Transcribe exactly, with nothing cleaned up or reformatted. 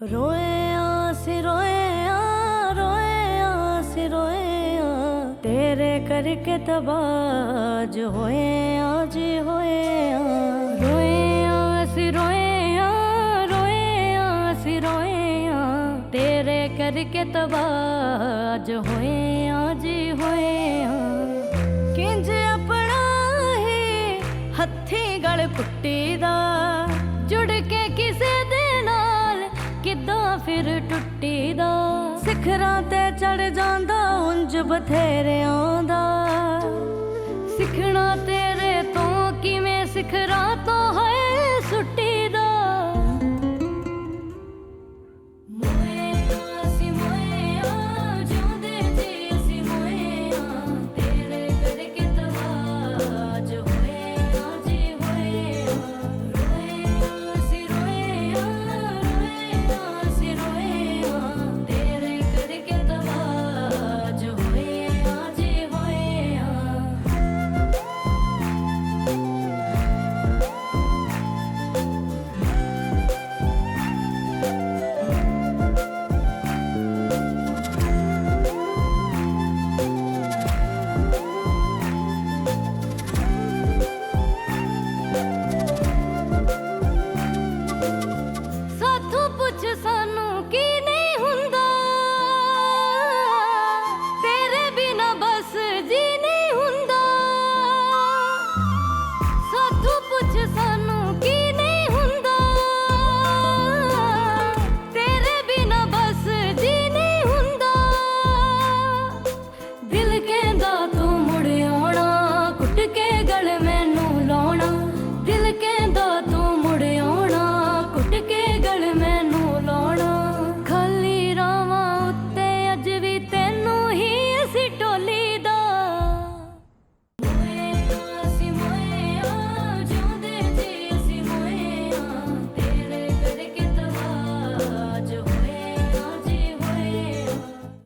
रोए आसी रोए आ रोए आसी रोए आ तेरे करके तबाज होए आज होए आ रोए आसी रोए आ रोए आसी रोए आ तेरे करके तबाज होए आज होए आ किंज अपना ही हथी गल पुट्टी दा जुड़ के किसे दे किद्दां फिर टुट्टी दा सिखरां ते चढ़ जांदा उंज बथेरियां दा सिखना तेरे तो किवें सिखरां तो है सुट्टी दा मोए आसी मोए आ जोंदे जी असी मोए आ तेरे करके तबाज होए आज होए आ रोए आसी रोए आ सानू